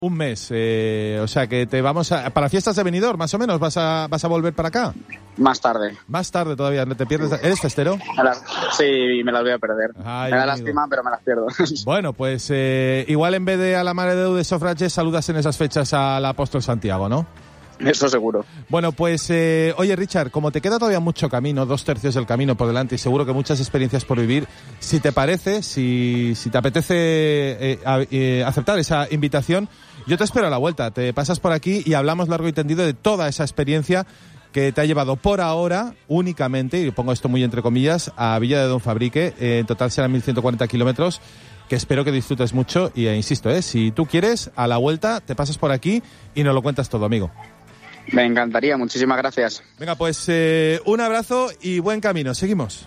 Un mes, o sea que te vamos a... ¿Para fiestas de Benidorm, más o menos, vas a volver para acá? Más tarde. Más tarde todavía, ¿te pierdes? ¿Eres festero? Sí, me las voy a perder. Ay, me da amigo. lástima, pero me las pierdo. Bueno, pues igual en vez de a la Mare de Déu de Sofrages saludas en esas fechas al apóstol Santiago, ¿no? Eso seguro. Bueno, pues oye, Richard, como te queda todavía mucho camino, 2/3 del camino por delante y seguro que muchas experiencias por vivir, si te parece, si te apetece aceptar esa invitación, yo te espero a la vuelta. Te pasas por aquí y hablamos largo y tendido de toda esa experiencia que te ha llevado por ahora únicamente, y pongo esto muy entre comillas, a Villa de Don Fabrique. En total serán 1.140 kilómetros, que espero que disfrutes mucho y insisto, si tú quieres, a la vuelta te pasas por aquí y nos lo cuentas todo, amigo. Me encantaría, muchísimas gracias. Venga, pues un abrazo y buen camino. Seguimos.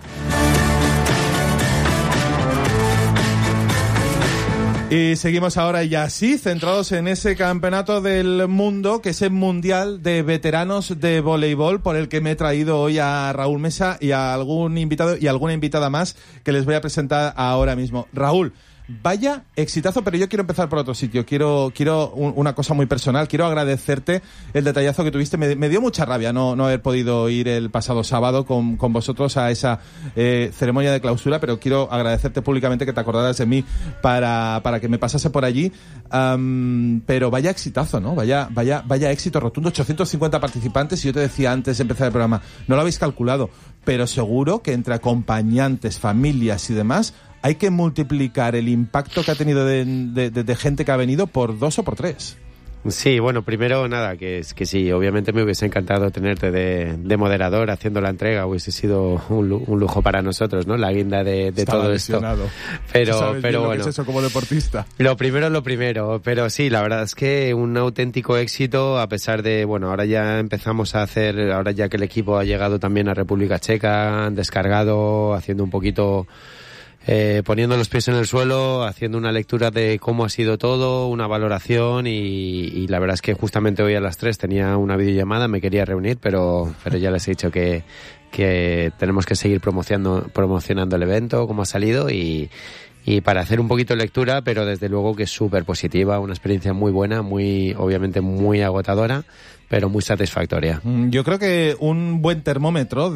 Y seguimos ahora ya sí, centrados en ese campeonato del mundo, que es el Mundial de Veteranos de Voleibol, por el que me he traído hoy a Raúl Mesa y a algún invitado y alguna invitada más que les voy a presentar ahora mismo. Raúl, vaya exitazo, pero yo quiero empezar por otro sitio. Quiero una cosa muy personal. Quiero agradecerte el detallazo que tuviste. Me dio mucha rabia no haber podido ir el pasado sábado con vosotros a esa ceremonia de clausura, pero quiero agradecerte públicamente que te acordaras de mí para que me pasase por allí. Pero vaya exitazo, ¿no? Vaya éxito rotundo. 850 participantes, y yo te decía antes de empezar el programa, no lo habéis calculado, pero seguro que entre acompañantes, familias y demás, hay que multiplicar el impacto que ha tenido de gente que ha venido por 2 o por 3. Sí, bueno, primero nada, que sí, obviamente me hubiese encantado tenerte de moderador haciendo la entrega, hubiese sido un lujo para nosotros, ¿no? La guinda de todo lesionado. Esto. Pero bueno. ¿Qué es eso como deportista? Lo primero es lo primero, pero sí, la verdad es que un auténtico éxito, a pesar de, bueno, ahora ya empezamos a hacer, ahora ya que el equipo ha llegado también a República Checa, han descargado, haciendo un poquito... poniendo los pies en el suelo, haciendo una lectura de cómo ha sido todo, una valoración y la verdad es que justamente hoy a las 3 tenía una videollamada, me quería reunir, pero ya les he dicho que tenemos que seguir promocionando el evento, cómo ha salido y para hacer un poquito de lectura, pero desde luego que es súper positiva, una experiencia muy buena, obviamente muy agotadora, pero muy satisfactoria. Yo creo que un buen termómetro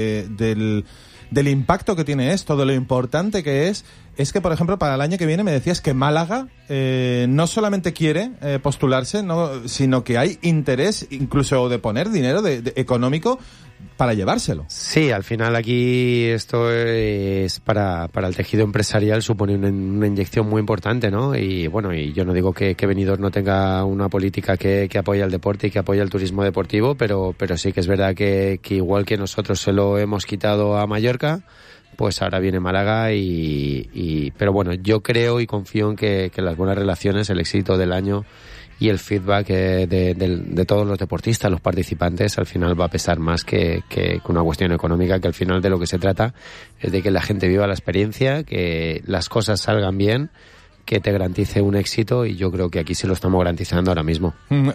del impacto que tiene esto, de lo importante que es que, por ejemplo, para el año que viene me decías que Málaga no solamente quiere postularse, sino que hay interés incluso de poner dinero económico para llevárselo. Sí, al final aquí esto es para el tejido empresarial, supone una inyección muy importante, ¿no? Y bueno, y yo no digo que Benidorm no tenga una política que apoya el deporte y que apoya el turismo deportivo, pero sí que es verdad que igual que nosotros se lo hemos quitado a Mallorca, pues ahora viene Málaga pero bueno, yo creo y confío en que las buenas relaciones, el éxito del año y el feedback de todos los deportistas, los participantes, al final va a pesar más que una cuestión económica, que al final de lo que se trata es de que la gente viva la experiencia, que las cosas salgan bien, que te garantice un éxito, y yo creo que aquí se lo estamos garantizando ahora mismo.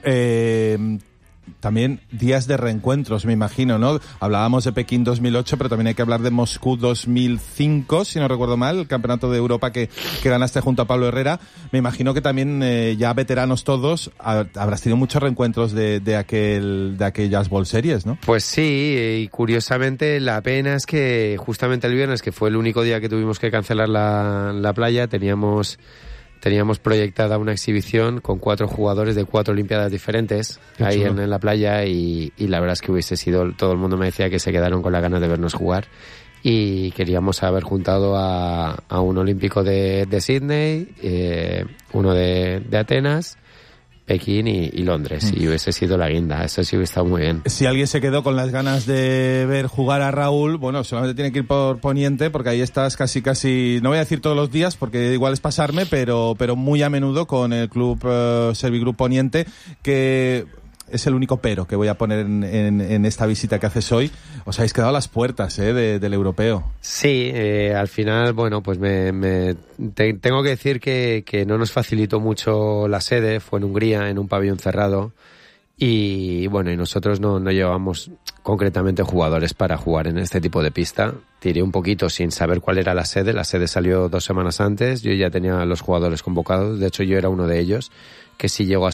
También días de reencuentros, me imagino, ¿no? Hablábamos de Pekín 2008, pero también hay que hablar de Moscú 2005, si no recuerdo mal, el campeonato de Europa que ganaste junto a Pablo Herrera. Me imagino que también ya veteranos todos, habrás tenido muchos reencuentros de aquellas World Series, ¿no? Pues sí, y curiosamente la pena es que justamente el viernes, que fue el único día que tuvimos que cancelar la playa, teníamos proyectada una exhibición con 4 jugadores de 4 olimpiadas diferentes ahí en la playa y la verdad es que hubiese sido, todo el mundo me decía que se quedaron con las ganas de vernos jugar, y queríamos haber juntado a un olímpico de Sydney, uno de Atenas, Pekín y Londres, y hubiese sido la guinda. Eso sí hubiese estado muy bien. Si alguien se quedó con las ganas de ver jugar a Raúl, bueno, solamente tiene que ir por Poniente, porque ahí estás casi, no voy a decir todos los días, porque igual es pasarme, pero muy a menudo con el club Servigroup Poniente, que es el único pero que voy a poner en esta visita que haces hoy. Os habéis quedado a las puertas del europeo. Sí, al final, bueno, pues tengo que decir que no nos facilitó mucho la sede, fue en Hungría, en un pabellón cerrado, y bueno, y nosotros no llevábamos concretamente jugadores para jugar en este tipo de pista. Tiré un poquito sin saber cuál era la sede salió 2 semanas antes, yo ya tenía los jugadores convocados, de hecho yo era uno de ellos, si llego a